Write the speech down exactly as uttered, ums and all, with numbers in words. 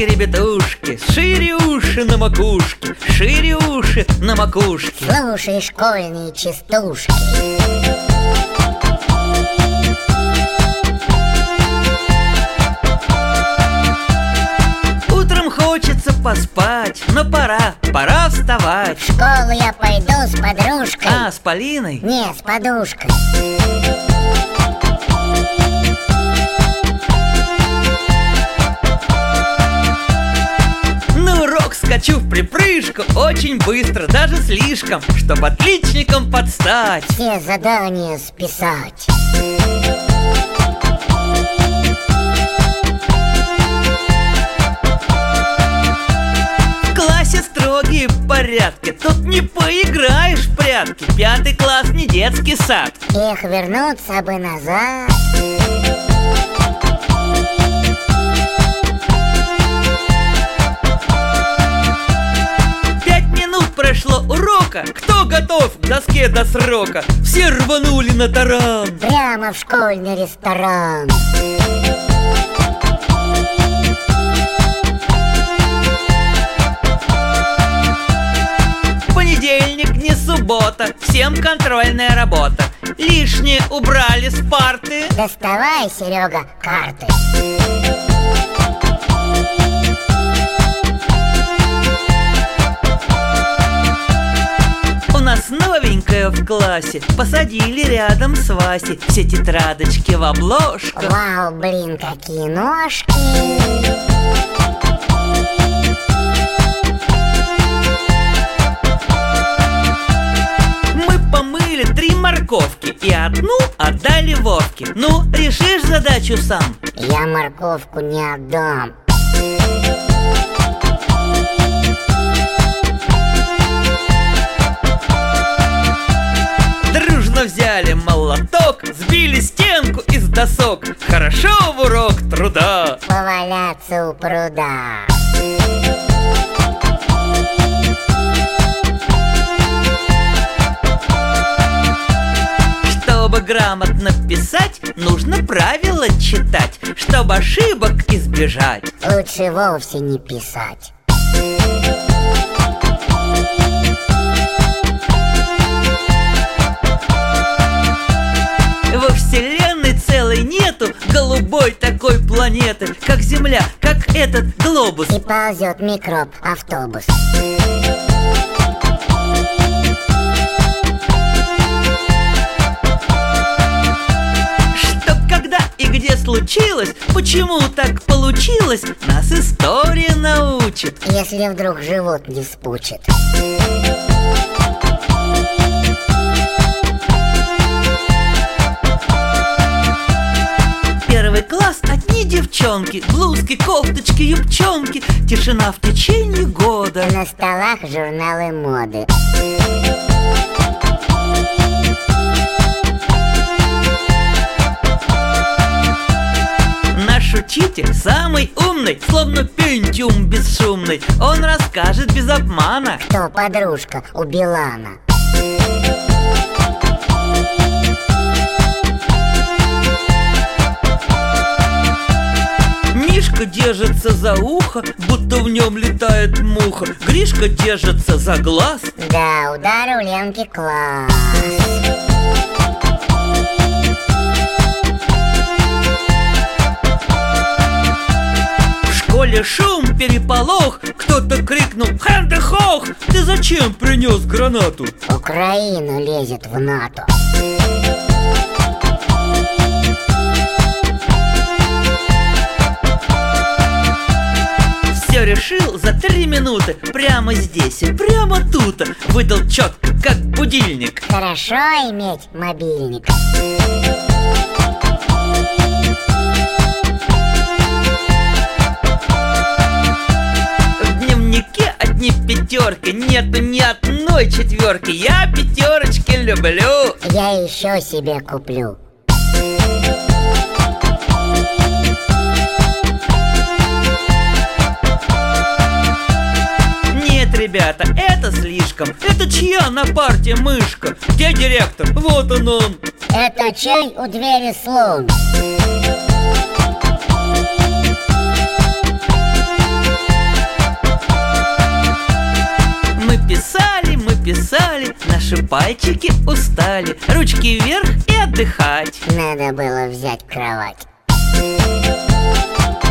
ребятушки, шире уши на макушке, шире уши на макушке. Слушай школьные частушки. Утром хочется поспать, но пора, пора вставать. В школу я пойду с подружкой. А, с Полиной? Не, с подушкой. На урок скачу в припрыжку, очень быстро, даже слишком, чтоб отличникам подстать. Все задания списать. В классе строгие порядки, тут не поиграешь в прятки. Пятый класс не детский сад. Эх, вернуться бы назад. Пять минут прошло урока, кто готов к доске до срока? Все рванули на таран. Прямо в школьный ресторан. Понедельник, не суббота, всем контрольная работа. Лишнее убрали с парты. Доставай, Серега, карты. У нас новенькая в классе, посадили рядом с Васей. Все тетрадочки в обложках. Вау, блин, какие ножки. Мы помыли три морковки и одну отдали Вовке. Ну, решишь задачу сам? Я морковку не отдам. Дружно взяли молоток, сбили стенку из досок. Хорошо в урок труда. Поваляться у пруда. Чтобы грамотно писать, нужно правила читать. Чтобы ошибок избежать. Лучше вовсе не писать. Во вселенной целой нету голубой такой планеты, как Земля, как этот глобус. И ползет микроб-автобус. Чтоб когда и где случилось, почему так получилось, нас история научит. Если вдруг живот не спучит. Первый класс одни девчонки, блузки, кофточки, юбчонки. Тишина в течение года. На столах журналы моды. Наш учитель самый умный, словно пентиум бесшумный. Он расскажет без обмана. Кто подружка у Билана? Мишка держится за ухо, будто в нем летает муха. Гришка держится за глаз. Да, удар у Ленки класс. В школе шум, переполох. Кто-то крикнул: «Хэндехох! Ты зачем принес гранату?» Украина лезет в НАТО. Все решил за три минуты, прямо здесь и прямо тут. Выдал четко, как будильник. Хорошо иметь мобильник. В дневнике одни пятерки, нету ни одной четверки. Я пятерочки люблю. Я еще себе куплю. Нет, ребята, это слишком. Это чья на парте мышка? Где директор? Вот он он. Это чай у двери слон. достали, наши пальчики устали. Ручки вверх и отдыхать. Надо было взять кровать.